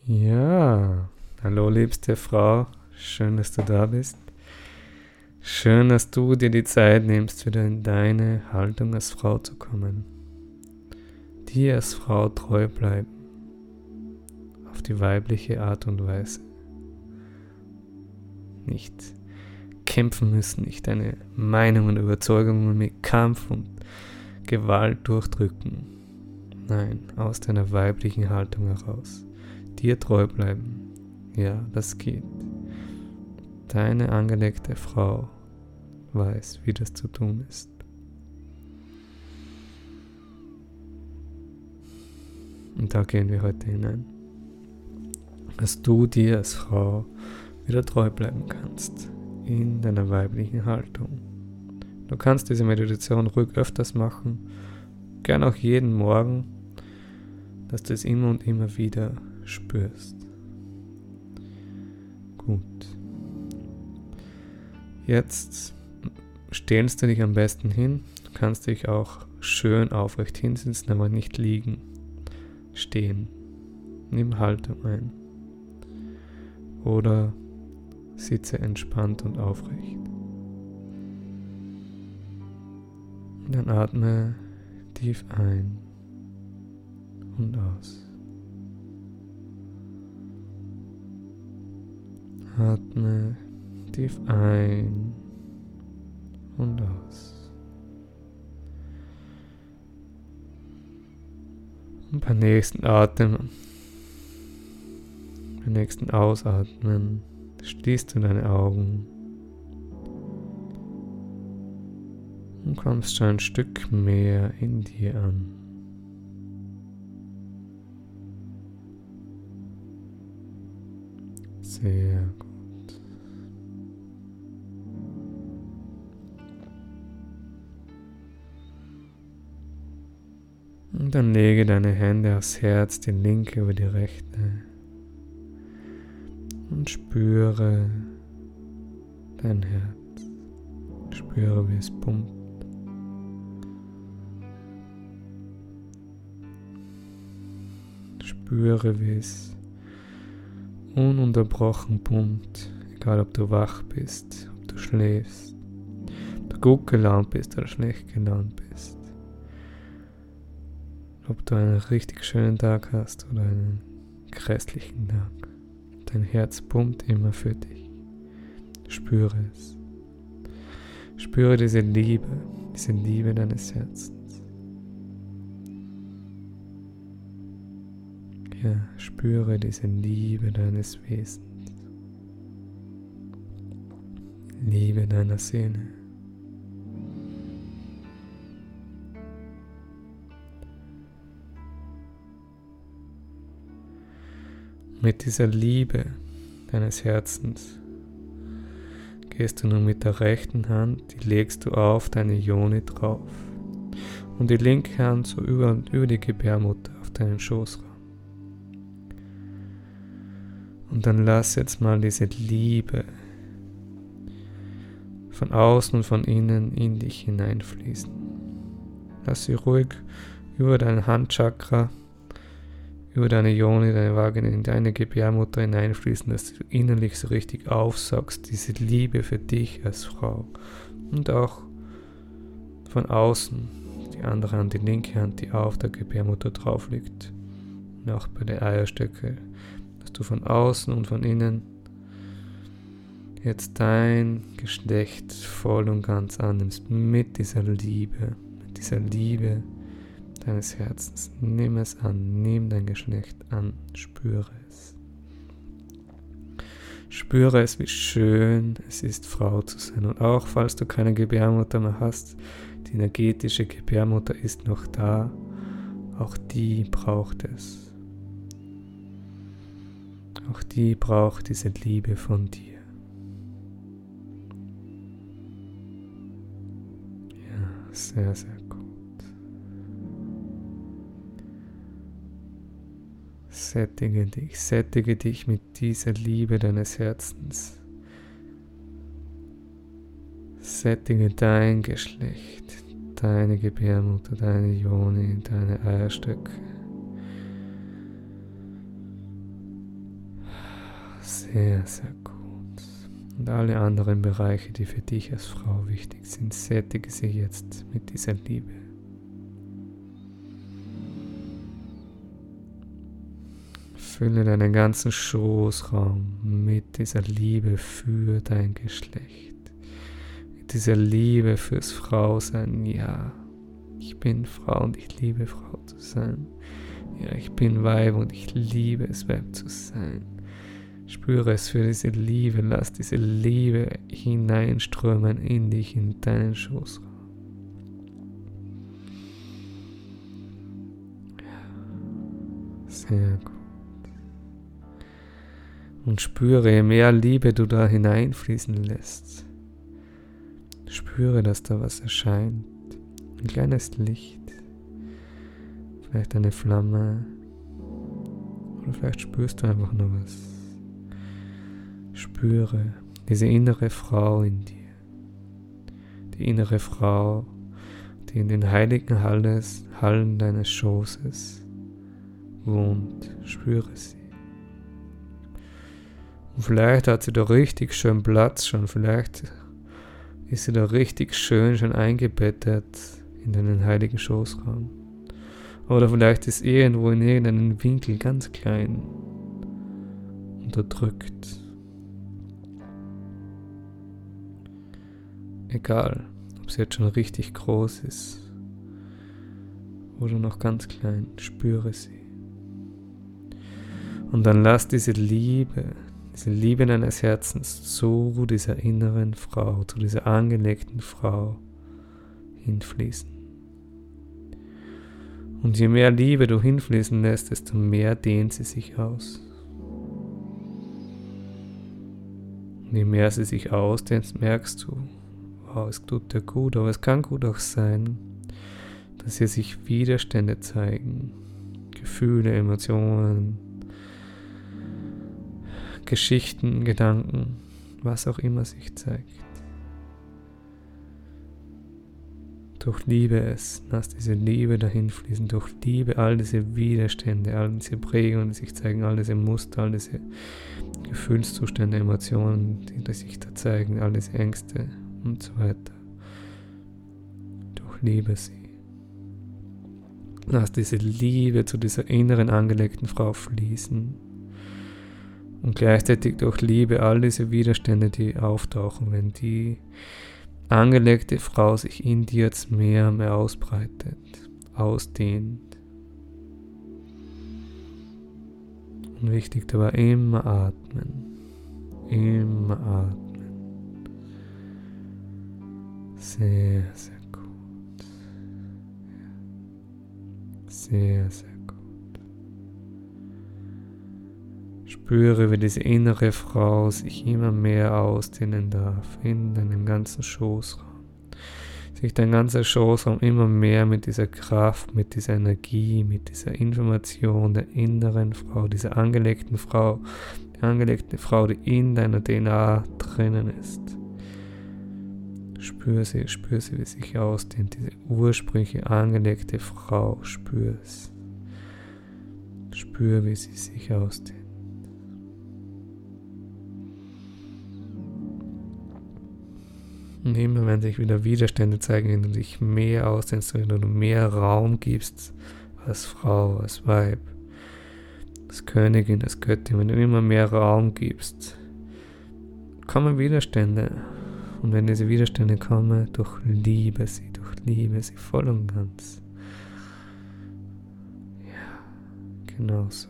Ja, hallo liebste Frau, schön, dass du da bist. Schön, dass du dir die Zeit nimmst, wieder in deine Haltung als Frau zu kommen. Dir als Frau treu bleiben, auf die weibliche Art und Weise. Nicht kämpfen müssen, nicht deine Meinungen und Überzeugungen mit Kampf und Gewalt durchdrücken. Nein, aus deiner weiblichen Haltung heraus. Dir treu bleiben. Ja, das geht. Deine angelegte Frau weiß, wie das zu tun ist. Und da gehen wir heute hinein. Dass du dir als Frau wieder treu bleiben kannst in deiner weiblichen Haltung. Du kannst diese Meditation ruhig öfters machen, gern auch jeden Morgen, dass du es immer und immer wieder spürst. Gut. Jetzt stellst du dich am besten hin. Du kannst dich auch schön aufrecht hinsetzen, aber nicht liegen. Stehen. Nimm Haltung ein. Oder sitze entspannt und aufrecht. Dann atme tief ein und aus. Atme tief ein und aus. Und beim nächsten Ausatmen, schließt du deine Augen und kommst schon ein Stück mehr in dir an. Sehr gut. Und dann lege deine Hände aufs Herz, die linke über die rechte. Und spüre dein Herz. Spüre, wie es pumpt. Spüre, wie es ununterbrochen pumpt, egal ob du wach bist, ob du schläfst, ob du gut gelaunt bist oder schlecht gelaunt bist, ob du einen richtig schönen Tag hast oder einen grässlichen Tag. Dein Herz pumpt immer für dich. Spüre es. Spüre diese Liebe deines Herzens. Ja, spüre diese Liebe deines Wesens. Liebe deiner Seele. Mit dieser Liebe deines Herzens gehst du nun mit der rechten Hand, die legst du auf deine Yoni drauf und die linke Hand so über die Gebärmutter auf deinen Schoßraum. Und dann lass jetzt mal diese Liebe von außen und von innen in dich hineinfließen. Lass sie ruhig über dein Handchakra, über deine Yoni, deine Vagina, in deine Gebärmutter hineinfließen, dass du innerlich so richtig aufsaugst, diese Liebe für dich als Frau. Und auch von außen, die andere Hand, die linke Hand, die auf der Gebärmutter drauf liegt. Und auch bei den Eierstöcken, dass du von außen und von innen jetzt dein Geschlecht voll und ganz annimmst mit dieser Liebe deines Herzens. Nimm es an, nimm dein Geschlecht an, spüre es. Spüre es, wie schön es ist, Frau zu sein. Und auch falls du keine Gebärmutter mehr hast, die energetische Gebärmutter ist noch da, auch die braucht es. Auch die braucht diese Liebe von dir. Ja, sehr, sehr gut. Sättige dich mit dieser Liebe deines Herzens. Sättige dein Geschlecht, deine Gebärmutter, deine Yoni, deine Eierstöcke. Sehr, sehr gut. Und alle anderen Bereiche, die für dich als Frau wichtig sind, sättige sie jetzt mit dieser Liebe. Fülle deinen ganzen Schoßraum mit dieser Liebe für dein Geschlecht. Mit dieser Liebe fürs Frausein. Ja, ich bin Frau und ich liebe Frau zu sein. Ja, ich bin Weib und ich liebe es, Weib zu sein. Spüre es für diese Liebe. Lass diese Liebe hineinströmen in dich, in deinen Schoßraum. Ja, sehr gut. Und spüre, je mehr Liebe du da hineinfließen lässt, spüre, dass da was erscheint. Ein kleines Licht, vielleicht eine Flamme, oder vielleicht spürst du einfach nur was. Spüre diese innere Frau in dir, die innere Frau, die in den heiligen Hallen deines Schoßes wohnt. Spüre sie. Und vielleicht hat sie da richtig schön Platz schon, vielleicht ist sie da richtig schön schon eingebettet in deinen heiligen Schoßraum. Oder vielleicht ist irgendwo in irgendeinem Winkel ganz klein unterdrückt. Egal, ob sie jetzt schon richtig groß ist oder noch ganz klein, spüre sie. Und dann lass diese Liebe deines Herzens zu dieser inneren Frau, zu dieser angelegten Frau hinfließen. Und je mehr Liebe du hinfließen lässt, desto mehr dehnt sie sich aus. Und je mehr sie sich ausdehnt, merkst du, wow, es tut dir gut, aber es kann gut auch sein, dass hier sich Widerstände zeigen, Gefühle, Emotionen, Geschichten, Gedanken, was auch immer sich zeigt. Durchliebe es, lass diese Liebe dahin fließen, durchliebe all diese Widerstände, all diese Prägungen, die sich zeigen, all diese Muster, all diese Gefühlszustände, Emotionen, die sich da zeigen, all diese Ängste und so weiter. Durchliebe sie. Lass diese Liebe zu dieser inneren angelegten Frau fließen. Und gleichzeitig durchliebe all diese Widerstände, die auftauchen, wenn die angelegte Frau sich in dir jetzt mehr und mehr ausbreitet, ausdehnt. Und wichtig dabei immer atmen. Immer atmen. Sehr, sehr gut. Sehr, sehr gut. Spüre, wie diese innere Frau sich immer mehr ausdehnen darf in deinem ganzen Schoßraum. Sich dein ganzer Schoßraum immer mehr mit dieser Kraft, mit dieser Energie, mit dieser Information der inneren Frau, dieser angelegten Frau, die angelegte Frau, die in deiner DNA drinnen ist. Spür sie, wie sich ausdehnt, diese ursprüngliche angelegte Frau, spür es. Spür, wie sie sich ausdehnt. Und immer wenn sich wieder Widerstände zeigen, wenn du dich mehr ausdehnst, wenn du mehr Raum gibst als Frau, als Weib, als Königin, als Göttin, wenn du immer mehr Raum gibst, kommen Widerstände. Und wenn diese Widerstände kommen, durchliebe sie voll und ganz. Ja, genau so.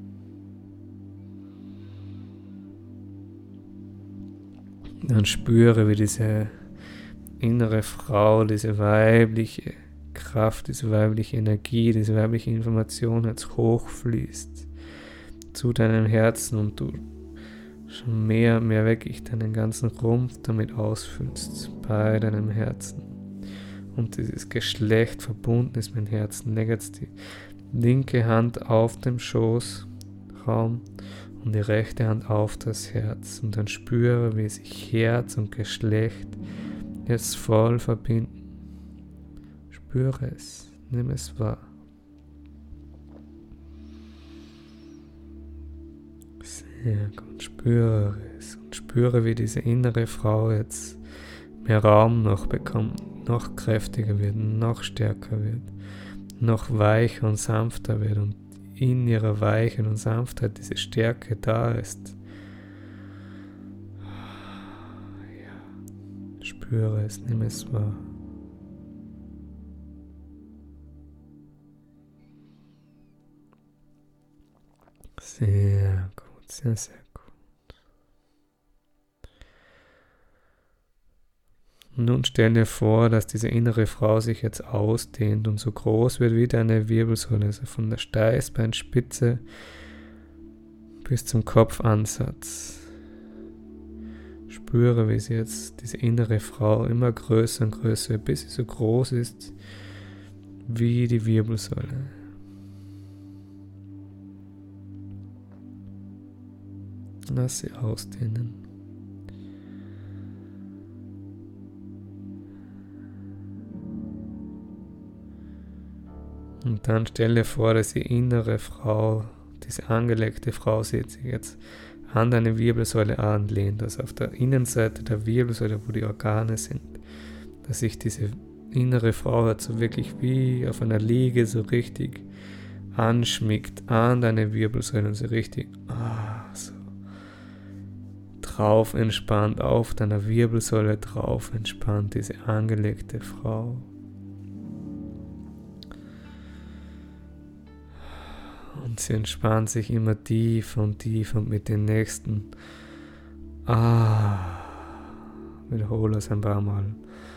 Dann spüre, wie diese innere Frau, diese weibliche Kraft, diese weibliche Energie, diese weibliche Information jetzt hochfließt zu deinem Herzen und du schon mehr und mehr wirklich deinen ganzen Rumpf damit ausfüllst bei deinem Herzen. Und dieses Geschlecht verbunden ist mit dem Herzen. Leg jetzt die linke Hand auf dem Schoßraum und die rechte Hand auf das Herz. Und dann spüre, wie sich Herz und Geschlecht jetzt voll verbinden. Spüre es, nimm es wahr. Sehr gut, spüre es und spüre, wie diese innere Frau jetzt mehr Raum noch bekommt, noch kräftiger wird, noch stärker wird, noch weicher und sanfter wird und in ihrer Weichheit und Sanftheit diese Stärke da ist. Ja, spüre es, nimm es wahr. Sehr gut, sehr, sehr gut. Und nun stell dir vor, dass diese innere Frau sich jetzt ausdehnt und so groß wird wie deine Wirbelsäule, also von der Steißbeinspitze bis zum Kopfansatz. Spüre, wie sie jetzt, diese innere Frau, immer größer und größer wird, bis sie so groß ist wie die Wirbelsäule. Lass sie ausdehnen. Und dann stell dir vor, dass die innere Frau, diese angelegte Frau, sich jetzt an deine Wirbelsäule anlehnt, also auf der Innenseite der Wirbelsäule, wo die Organe sind, dass sich diese innere Frau jetzt so wirklich wie auf einer Liege so richtig anschmiegt an deine Wirbelsäule und so richtig so drauf entspannt, auf deiner Wirbelsäule drauf entspannt, diese angelegte Frau. Und sie entspannt sich immer tiefer und tiefer und mit den nächsten wiederhole es ein paar Mal.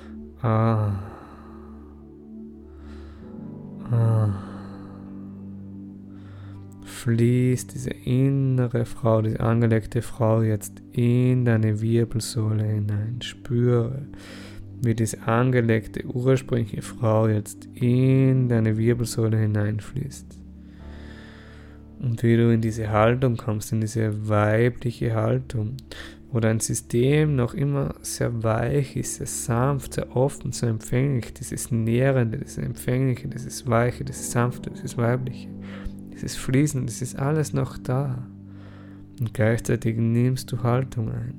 Fließt diese innere Frau, diese angelegte Frau jetzt in deine Wirbelsäule hinein. Spüre, wie diese angelegte ursprüngliche Frau jetzt in deine Wirbelsäule hineinfließt. Und wie du in diese Haltung kommst, in diese weibliche Haltung, wo dein System noch immer sehr weich ist, sehr sanft, sehr offen, sehr empfänglich, dieses Nährende, dieses Empfängliche, dieses Weiche, dieses Sanfte, dieses Weibliche. Dieses Fließen, das ist alles noch da. Und gleichzeitig nimmst du Haltung ein.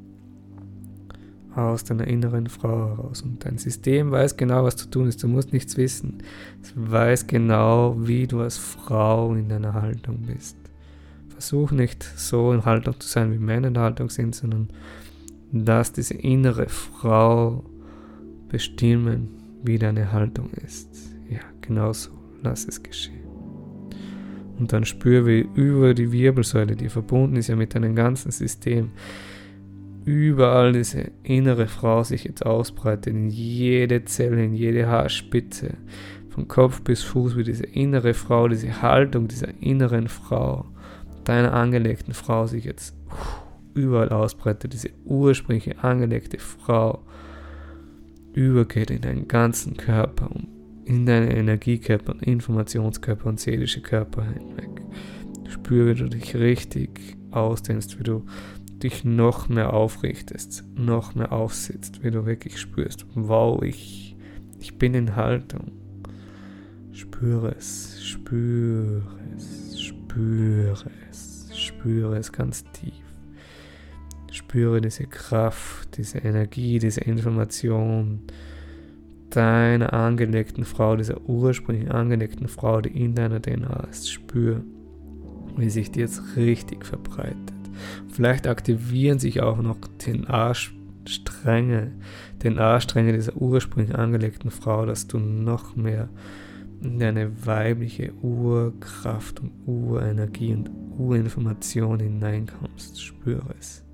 Aus deiner inneren Frau heraus. Und dein System weiß genau, was zu tun ist. Du musst nichts wissen. Es weiß genau, wie du als Frau in deiner Haltung bist. Versuch nicht so in Haltung zu sein, wie Männer in der Haltung sind, sondern lass diese innere Frau bestimmen, wie deine Haltung ist. Ja, genau so. Lass es geschehen. Und dann spür, wie über die Wirbelsäule, die verbunden ist ja mit deinem ganzen System, überall diese innere Frau sich jetzt ausbreitet, in jede Zelle, in jede Haarspitze, von Kopf bis Fuß, wie diese innere Frau, diese Haltung dieser inneren Frau, deiner angelegten Frau sich jetzt überall ausbreitet, diese ursprüngliche angelegte Frau übergeht in deinen ganzen Körper und in deinen Energiekörper und Informationskörper und seelische Körper hinweg. Spüre, wie du dich richtig ausdehnst, wie du dich noch mehr aufrichtest, noch mehr aufsitzt, wie du wirklich spürst, wow, ich bin in Haltung. Spüre es, spüre es, spüre es, spüre es ganz tief. Spüre diese Kraft, diese Energie, diese Information deiner angelegten Frau, dieser ursprünglich angelegten Frau, die in deiner DNA ist. Spür, wie sich die jetzt richtig verbreitet. Vielleicht aktivieren sich auch noch die A-Stränge dieser ursprünglich angelegten Frau, dass du noch mehr in deine weibliche Urkraft und Urenergie und Urinformation hineinkommst. Spüre es.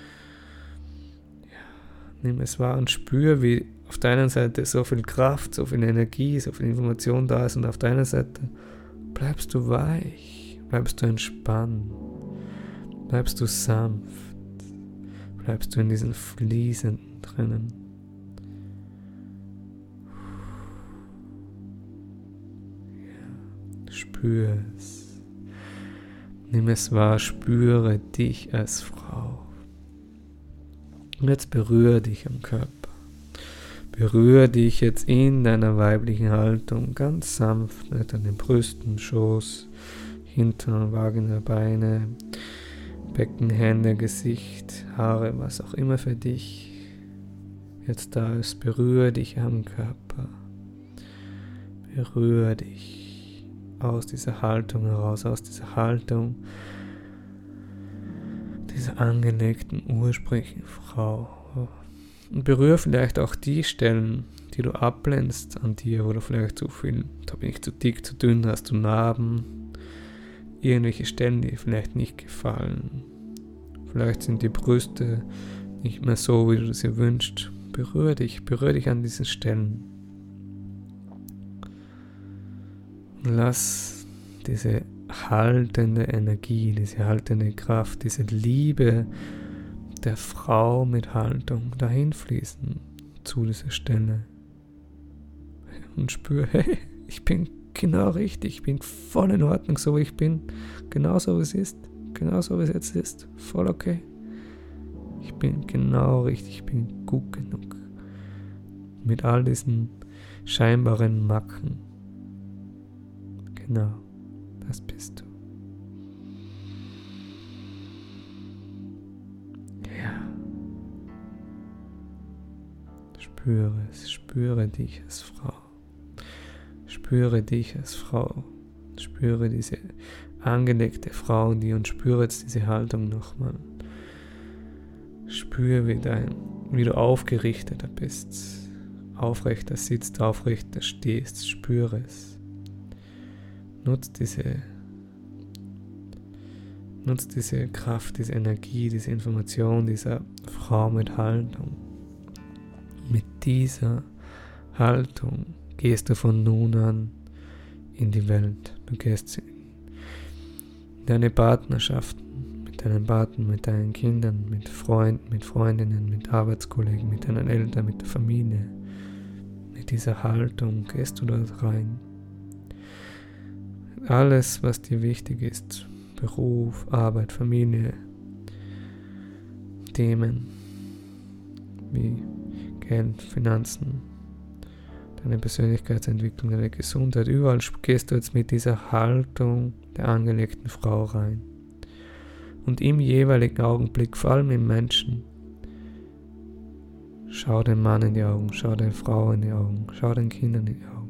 Ja, nimm es wahr und spür, wie auf deiner Seite so viel Kraft, so viel Energie, so viel Information da ist und auf deiner Seite bleibst du weich, bleibst du entspannt, bleibst du sanft, bleibst du in diesen Fließenden drinnen. Ja, spür es. Nimm es wahr, spüre dich als Frau. Und jetzt berühre dich am Körper. Berühre dich jetzt in deiner weiblichen Haltung ganz sanft, nicht an den Brüsten, Schoß, Hintern, Vagina, Beine. Becken, Hände, Gesicht, Haare, was auch immer für dich jetzt da ist. Berühre dich am Körper. Berühre dich aus dieser Haltung heraus, aus dieser Haltung dieser angelegten, ursprünglichen Frau. Und berühre vielleicht auch die Stellen, die du ablehnst an dir, wo du vielleicht zu viel, da bin ich zu dick, zu dünn, hast du Narben, irgendwelche Stellen, die dir vielleicht nicht gefallen. Vielleicht sind die Brüste nicht mehr so, wie du sie wünschst. Berühre dich an diesen Stellen. Und lass diese haltende Energie, diese haltende Kraft, diese Liebe der Frau mit Haltung dahin fließen zu dieser Stelle. Und spür, hey, ich bin genau richtig, ich bin voll in Ordnung, so wie ich bin, genauso wie es ist, genauso wie es jetzt ist, voll okay. Ich bin genau richtig, ich bin gut genug. Mit all diesen scheinbaren Macken. Genau, das bist du. Ja. Spüre es, spüre dich als Frau. Spüre dich als Frau. Spüre diese angelegte Frau in dir und spüre jetzt diese Haltung nochmal. Spüre, wie du aufgerichteter bist. Aufrechter sitzt, aufrechter stehst. Spüre es. Nutz diese Kraft, diese Energie, diese Information dieser Frau mit Haltung. Mit dieser Haltung gehst du von nun an in die Welt. Du gehst in deine Partnerschaften, mit deinen Partnern, mit deinen Kindern, mit Freunden, mit Freundinnen, mit Arbeitskollegen, mit deinen Eltern, mit der Familie. Mit dieser Haltung gehst du dort rein. Alles, was dir wichtig ist, Beruf, Arbeit, Familie, Themen wie Geld, Finanzen, deine Persönlichkeitsentwicklung, deine Gesundheit, überall gehst du jetzt mit dieser Haltung der angelegten Frau rein. Und im jeweiligen Augenblick, vor allem im Menschen, schau den Mann in die Augen, schau der Frau in die Augen, schau den Kindern in die Augen.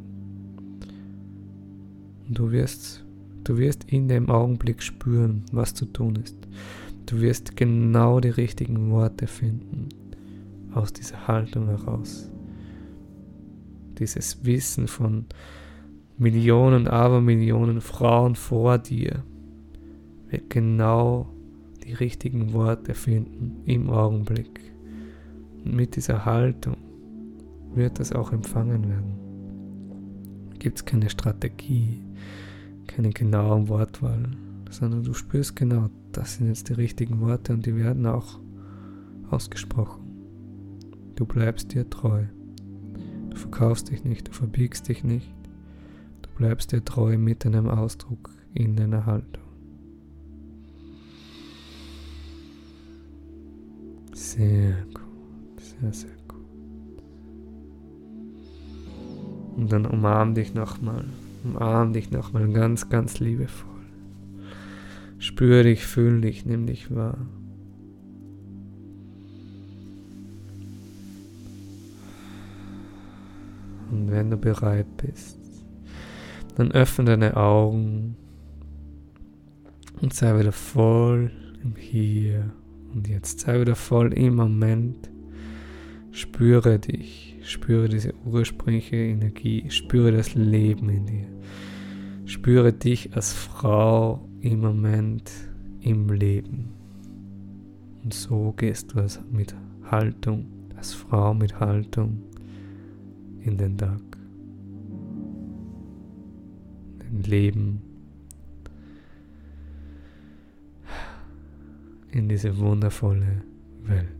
Und du wirst in dem Augenblick spüren, was zu tun ist. Du wirst genau die richtigen Worte finden, aus dieser Haltung heraus. Dieses Wissen von Millionen, Abermillionen Frauen vor dir wird genau die richtigen Worte finden im Augenblick. Und mit dieser Haltung wird das auch empfangen werden. Gibt es keine Strategie, keine genaue Wortwahl, sondern du spürst genau, das sind jetzt die richtigen Worte und die werden auch ausgesprochen. Du bleibst dir treu. Du verkaufst dich nicht, du verbiegst dich nicht. Du bleibst dir treu mit deinem Ausdruck in deiner Haltung. Sehr gut, sehr, sehr gut. Und dann umarm dich nochmal ganz, ganz liebevoll. Spür dich, fühl dich, nimm dich wahr. Und wenn du bereit bist, dann öffne deine Augen und sei wieder voll im Hier und Jetzt. Sei wieder voll im Moment. Spüre dich, spüre diese ursprüngliche Energie, spüre das Leben in dir. Spüre dich als Frau im Moment, im Leben. Und so gehst du mit Haltung, als Frau mit Haltung in den Tag, in Leben, in diese wundervolle Welt.